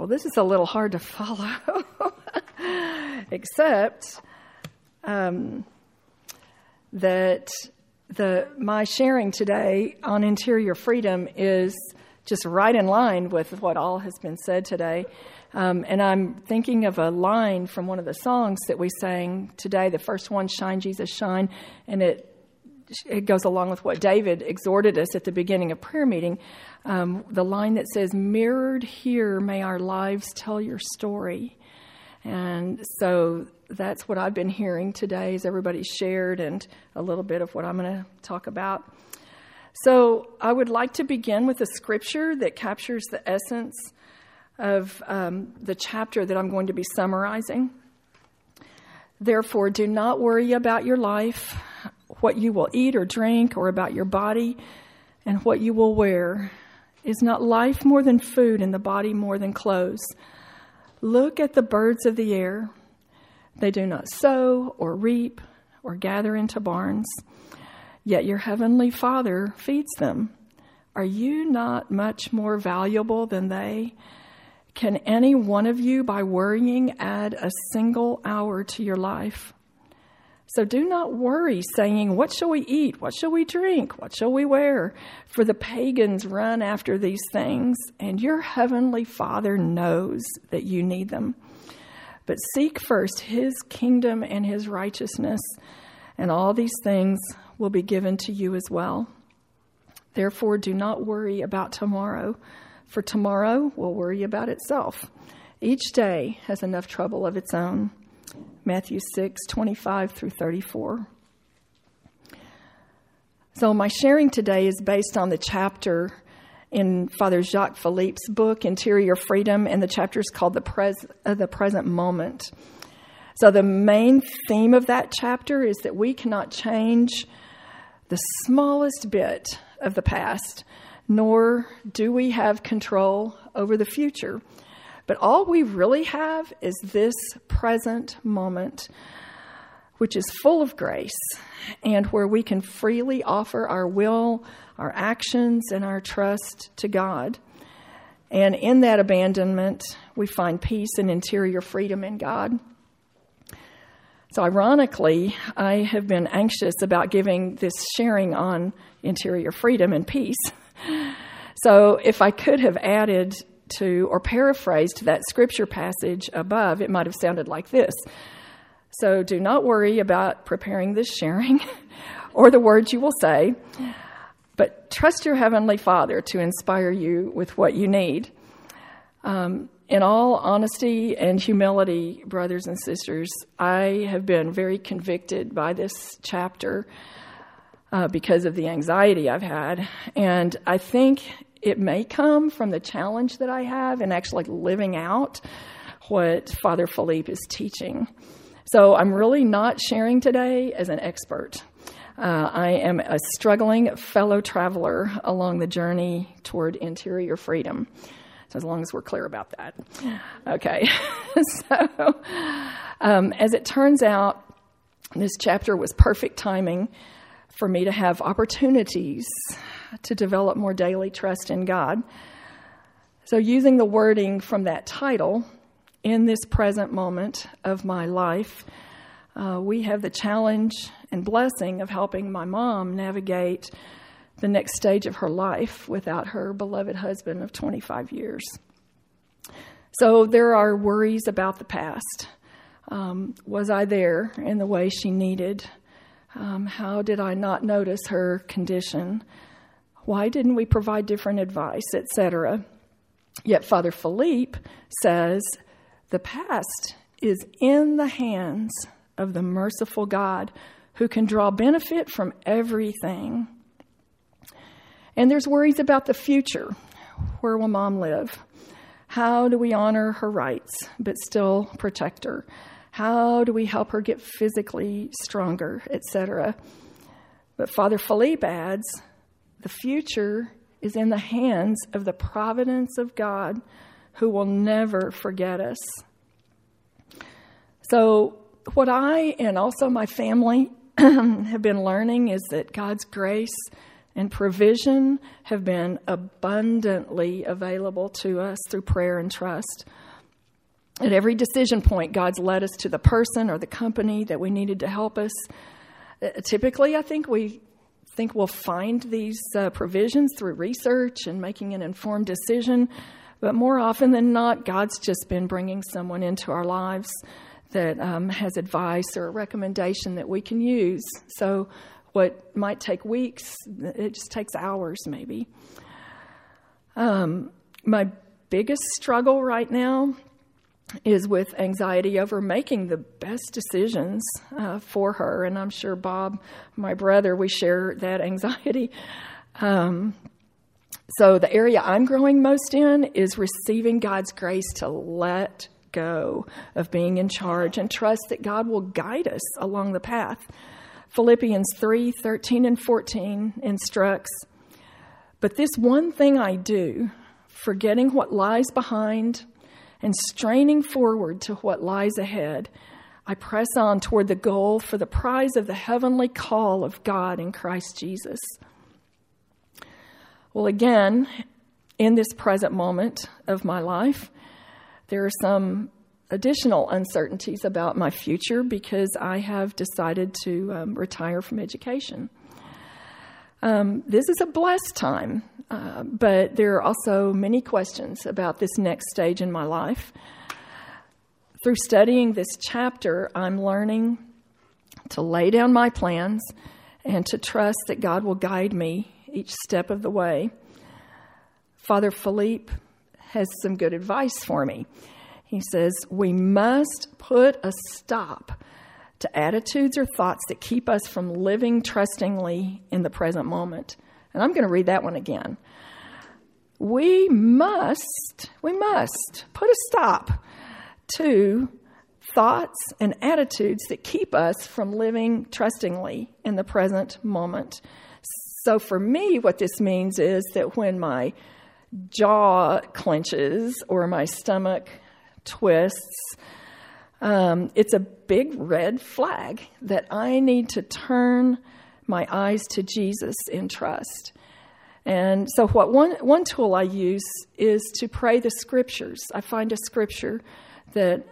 Well, this is a little hard to follow, except that my sharing today on interior freedom is just right in line with what all has been said today. And I'm thinking of a line from one of the songs that we sang today, the first one, Shine, Jesus, Shine, and it goes along with what David exhorted us at the beginning of prayer meeting. The line that says, mirrored here, may our lives tell your story. And so that's what I've been hearing today as everybody shared, and a little bit of what I'm going to talk about. So I would like to begin with a scripture that captures the essence of the chapter that I'm going to be summarizing. Therefore, do not worry about your life, what you will eat or drink, or about your body and what you will wear. Is not life more than food and the body more than clothes? Look at the birds of the air. They do not sow or reap or gather into barns, yet your heavenly Father feeds them. Are you not much more valuable than they? Can any one of you, by worrying, add a single hour to your life? So do not worry, saying, what shall we eat? What shall we drink? What shall we wear? For the pagans run after these things, and your heavenly Father knows that you need them. But seek first his kingdom and his righteousness, and all these things will be given to you as well. Therefore, do not worry about tomorrow, for tomorrow will worry about itself. Each day has enough trouble of its own. Matthew 6:25 through 34. So my sharing today is based on the chapter in Father Jacques Philippe's book, Interior Freedom, and the chapter is called The Present Moment. So the main theme of that chapter is that we cannot change the smallest bit of the past, nor do we have control over the future. But all we really have is this present moment, which is full of grace and where we can freely offer our will, our actions, and our trust to God. And in that abandonment, we find peace and interior freedom in God. So ironically, I have been anxious about giving this sharing on interior freedom and peace. So if I could have added to or paraphrased that scripture passage above, it might have sounded like this. So do not worry about preparing this sharing or the words you will say, but trust your Heavenly Father to inspire you with what you need. In all honesty and humility, brothers and sisters, I have been very convicted by this chapter because of the anxiety I've had. And I think it may come from the challenge that I have in actually living out what Father Philippe is teaching. So I'm really not sharing today as an expert. I am a struggling fellow traveler along the journey toward interior freedom. So as long as we're clear about that. Okay. So as it turns out, this chapter was perfect timing for me to have opportunities to develop more daily trust in God. So using the wording from that title, in this present moment of my life, we have the challenge and blessing of helping my mom navigate the next stage of her life without her beloved husband of 25 years. So there are worries about the past. Was I there in the way she needed? How did I not notice her condition? Why didn't we provide different advice, etc.? Yet Father Philippe says the past is in the hands of the merciful God who can draw benefit from everything. And there's worries about the future. Where will Mom live? How do we honor her rights but still protect her? How do we help her get physically stronger, etc.? But Father Philippe adds, the future is in the hands of the providence of God who will never forget us. So what I and also my family have been learning is that God's grace and provision have been abundantly available to us through prayer and trust. At every decision point, God's led us to the person or the company that we needed to help us. Typically, I think we'll find these provisions through research and making an informed decision. But more often than not, God's just been bringing someone into our lives that has advice or a recommendation that we can use. So what might take weeks, it just takes hours maybe. My biggest struggle right now is with anxiety over making the best decisions for her. And I'm sure Bob, my brother, we share that anxiety. So the area I'm growing most in is receiving God's grace to let go of being in charge and trust that God will guide us along the path. Philippians 3:13 and 14 instructs, "But this one thing I do, forgetting what lies behind and straining forward to what lies ahead, I press on toward the goal for the prize of the heavenly call of God in Christ Jesus." Well, again, in this present moment of my life, there are some additional uncertainties about my future because I have decided to retire from education. This is a blessed time, but there are also many questions about this next stage in my life. Through studying this chapter, I'm learning to lay down my plans and to trust that God will guide me each step of the way. Father Philippe has some good advice for me. He says, we must put a stop to attitudes or thoughts that keep us from living trustingly in the present moment. And I'm going to read that one again. We must put a stop to thoughts and attitudes that keep us from living trustingly in the present moment. So for me, what this means is that when my jaw clenches or my stomach twists, it's a big red flag that I need to turn my eyes to Jesus in trust. And so what one tool I use is to pray the scriptures. I find a scripture that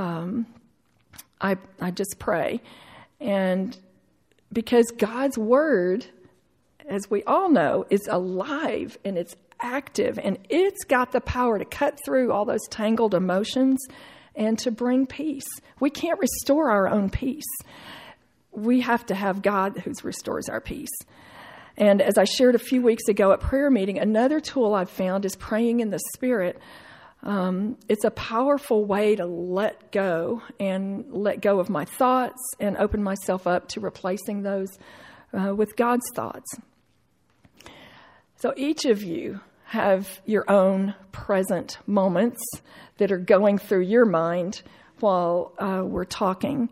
I just pray. And because God's word, as we all know, is alive and it's active and it's got the power to cut through all those tangled emotions and to bring peace. We can't restore our own peace. We have to have God who restores our peace. And as I shared a few weeks ago at prayer meeting, another tool I've found is praying in the Spirit. It's a powerful way to let go of my thoughts and open myself up to replacing those with God's thoughts. So each of you have your own present moments that are going through your mind while we're talking.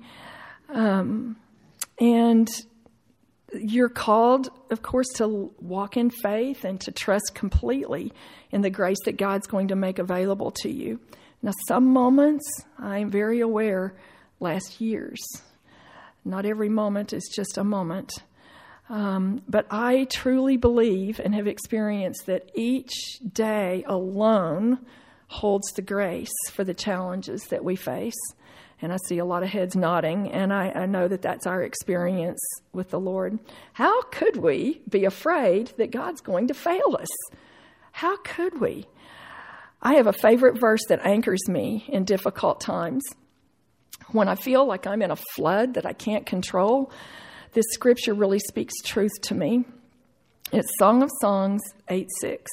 And you're called, of course, to walk in faith and to trust completely in the grace that God's going to make available to you. Now, some moments, I'm very aware, last years. Not every moment is just a moment. But I truly believe and have experienced that each day alone holds the grace for the challenges that we face. And I see a lot of heads nodding, and I know that that's our experience with the Lord. How could we be afraid that God's going to fail us? How could we? I have a favorite verse that anchors me in difficult times. When I feel like I'm in a flood that I can't control, this scripture really speaks truth to me. It's Song of Songs 8:6.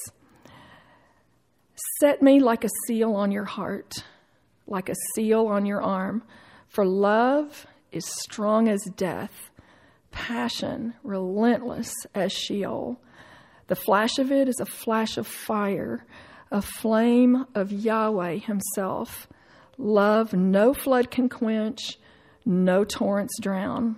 Set me like a seal on your heart, like a seal on your arm, for love is strong as death, passion relentless as Sheol. The flash of it is a flash of fire, a flame of Yahweh himself. Love no flood can quench, no torrents drown.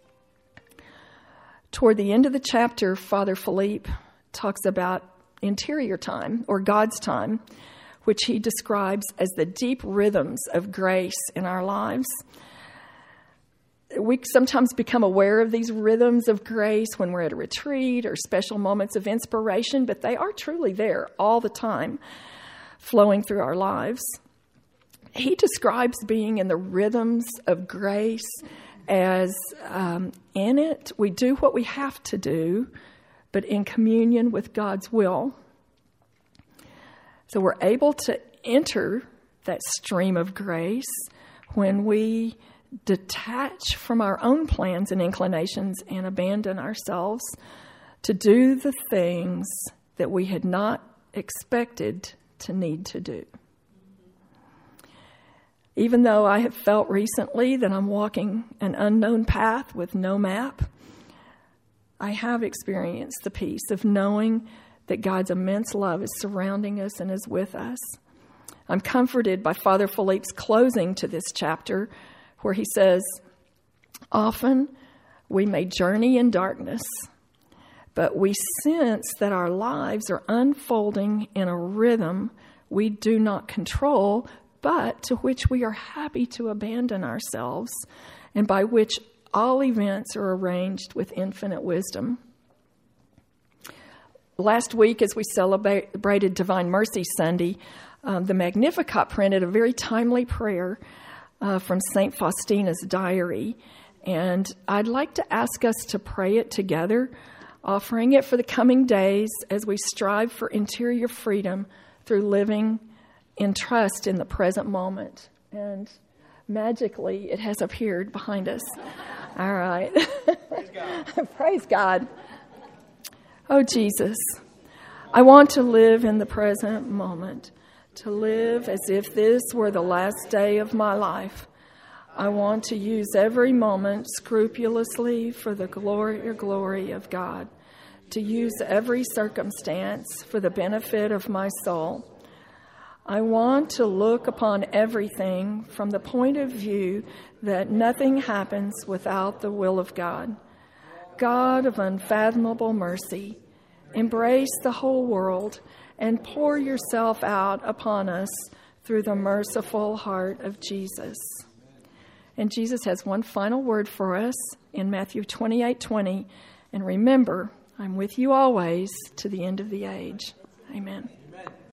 Toward the end of the chapter, Father Philippe talks about interior time, or God's time, which he describes as the deep rhythms of grace in our lives. we sometimes become aware of these rhythms of grace when we're at a retreat or special moments of inspiration, but they are truly there all the time, flowing through our lives. He describes being in the rhythms of grace as in it, we do what we have to do, but in communion with God's will. So we're able to enter that stream of grace when we detach from our own plans and inclinations and abandon ourselves to do the things that we had not expected to need to do. Even though I have felt recently that I'm walking an unknown path with no map, I have experienced the peace of knowing that God's immense love is surrounding us and is with us. I'm comforted by Father Philippe's closing to this chapter, where he says, often we may journey in darkness, but we sense that our lives are unfolding in a rhythm we do not control, but to which we are happy to abandon ourselves, and by which all events are arranged with infinite wisdom. Last week, as we celebrated Divine Mercy Sunday, the Magnificat printed a very timely prayer from St. Faustina's diary. And I'd like to ask us to pray it together, offering it for the coming days as we strive for interior freedom through living in trust in the present moment. And magically, it has appeared behind us. All right. Praise God. Praise God. Oh, Jesus, I want to live in the present moment, to live as if this were the last day of my life. I want to use every moment scrupulously for the glory of God, to use every circumstance for the benefit of my soul. I want to look upon everything from the point of view that nothing happens without the will of God. God of unfathomable mercy, embrace the whole world and pour yourself out upon us through the merciful heart of Jesus. And Jesus has one final word for us in Matthew 28:20. And remember, I'm with you always to the end of the age. Amen.